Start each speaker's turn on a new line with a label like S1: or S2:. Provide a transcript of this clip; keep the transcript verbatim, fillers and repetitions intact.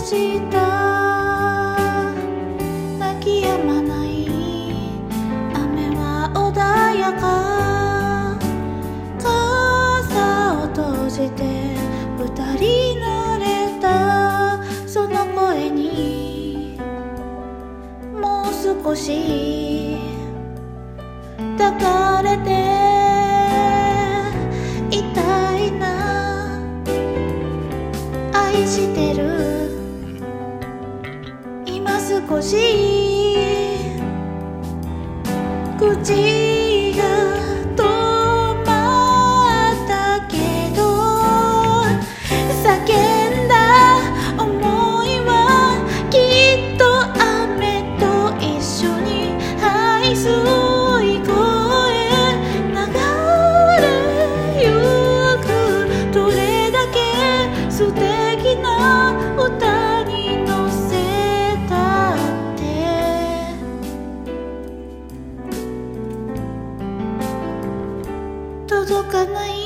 S1: した泣き止まない雨は穏やか傘を閉じて二人濡れたその声にもう少し抱かれていたいな愛してる今少し口が止まったけど叫んだ想いはきっと雨と一緒に愛すい声流れゆくどれだけ素敵な歌に乗せたって届かない